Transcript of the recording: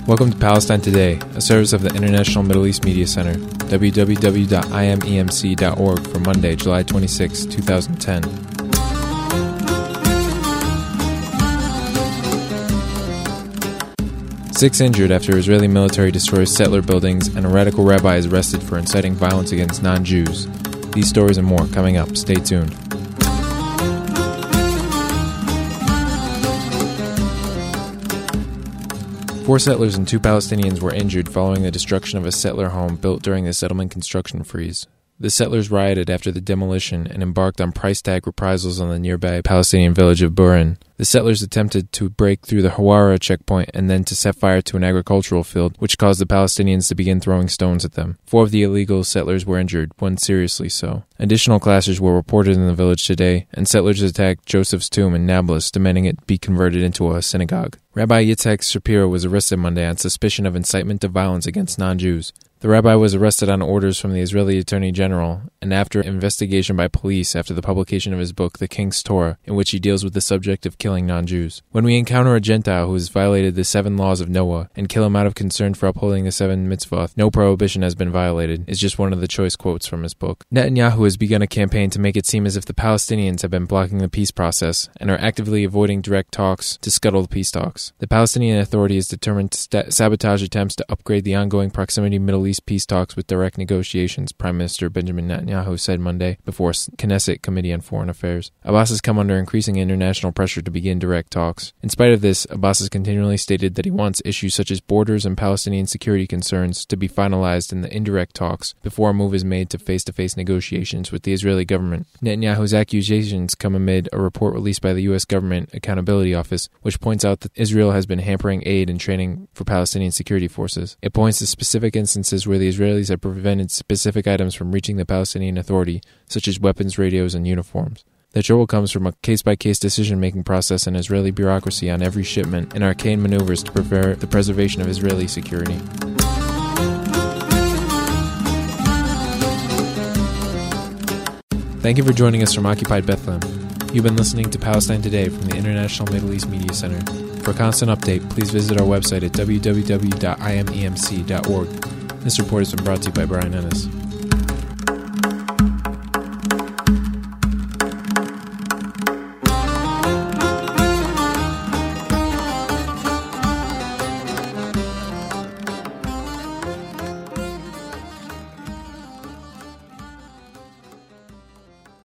Welcome to Palestine Today, a service of the International Middle East Media Center, www.imemc.org for Monday, July 26, 2010. Six injured after Israeli military destroys settler buildings and a radical rabbi is arrested for inciting violence against non-Jews. These stories and more coming up. Stay tuned. Four settlers and two Palestinians were injured following the destruction of a settler home built during the settlement construction freeze. The settlers rioted after the demolition and embarked on price tag reprisals on the nearby Palestinian village of Burin. The settlers attempted to break through the Hawara checkpoint and then to set fire to an agricultural field, which caused the Palestinians to begin throwing stones at them. Four of the illegal settlers were injured, one seriously so. Additional clashes were reported in the village today, and settlers attacked Joseph's tomb in Nablus, demanding it be converted into a synagogue. Rabbi Yitzhak Shapiro was arrested Monday on suspicion of incitement to violence against non-Jews. The rabbi was arrested on orders from the Israeli Attorney General and after investigation by police after the publication of his book, The King's Torah, in which he deals with the subject of killing non-Jews. When we encounter a Gentile who has violated the 7 laws of Noah and kill him out of concern for upholding the 7 mitzvot, no prohibition has been violated, is just one of the choice quotes from his book. Netanyahu has begun a campaign to make it seem as if the Palestinians have been blocking the peace process and are actively avoiding direct talks to scuttle the peace talks. The Palestinian Authority is determined to sabotage attempts to upgrade the ongoing proximity Middle East peace talks with direct negotiations, Prime Minister Benjamin Netanyahu said Monday before Knesset Committee on Foreign Affairs. Abbas has come under increasing international pressure to begin direct talks. In spite of this, Abbas has continually stated that he wants issues such as borders and Palestinian security concerns to be finalized in the indirect talks before a move is made to face-to-face negotiations with the Israeli government. Netanyahu's accusations come amid a report released by the U.S. Government Accountability Office, which points out that Israel has been hampering aid and training for Palestinian security forces. It points to specific instances where the Israelis have prevented specific items from reaching the Palestinian Authority, such as weapons, radios, and uniforms. The trouble comes from a case-by-case decision-making process and Israeli bureaucracy on every shipment and arcane maneuvers to prevent the preservation of Israeli security. Thank you for joining us from Occupied Bethlehem. You've been listening to Palestine Today from the International Middle East Media Center. For a constant update, please visit our website at www.imemc.org. This report has been brought to you by Brian Ennis.